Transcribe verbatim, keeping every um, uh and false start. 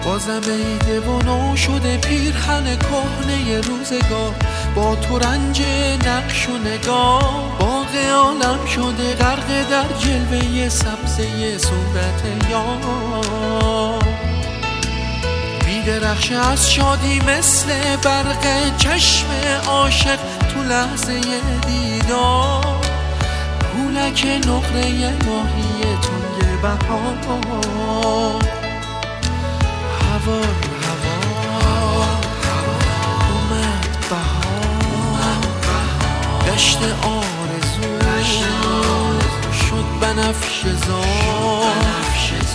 بازم عیده و نو شده پیرهن کهنه روزگار، با تو رنج نقش و نگاه، باغ عالم شده غرق در جلوه سبزه صورت یار. میدرخشه از شادی مثل برق چشم عاشق تو لحظه دیدار، پولک نقره ماهی تنگ بهار. هوار هوار اومد بهار، دشت آرزو شد بنفشه زار.